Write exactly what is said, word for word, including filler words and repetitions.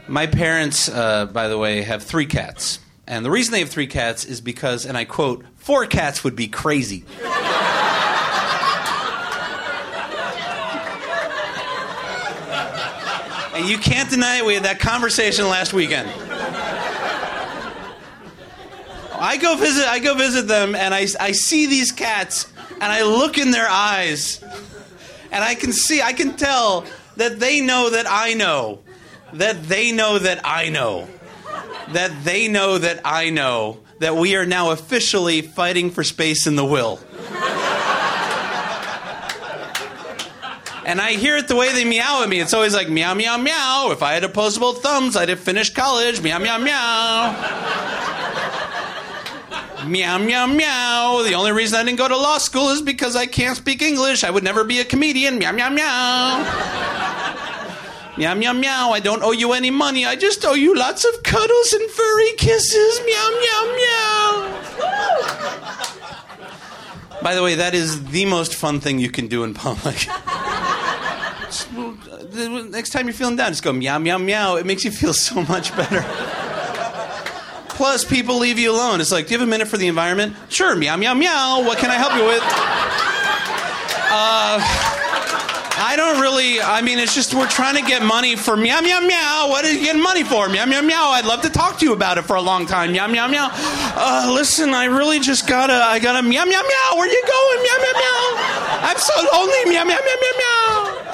My parents, uh, by the way, have three cats. And the reason they have three cats is because, and I quote, four cats would be crazy. And you can't deny it. We had that conversation last weekend. I go visit I go visit them, and I, I see these cats, and I look in their eyes, and I can see, I can tell that they know that I know, that they know that I know, that they know that I know, that we are now officially fighting for space in the will. And I hear it the way they meow at me. It's always like, meow, meow, meow. If I had opposable thumbs, I'd have finished college. Meow, meow, meow. Meow, meow, meow. The only reason I didn't go to law school is because I can't speak English. I would never be a comedian. Meow, meow, meow. Meow, meow, meow. I don't owe you any money. I just owe you lots of cuddles and furry kisses. Meow, meow, meow. By the way, that is the most fun thing you can do in public. Next time you're feeling down, just go meow, meow, meow. It makes you feel so much better. Plus, people leave you alone. It's like, do you have a minute for the environment? Sure, meow, meow, meow. What can I help you with? Uh, I don't really, I mean, it's just we're trying to get money for meow, meow, meow. What are you getting money for? Meow, meow, meow. I'd love to talk to you about it for a long time. Meow, meow, meow. Uh, listen, I really just gotta, I gotta meow, meow, meow. Where you going? Meow, meow, meow. I'm so lonely. Meow, meow, meow, meow, meow.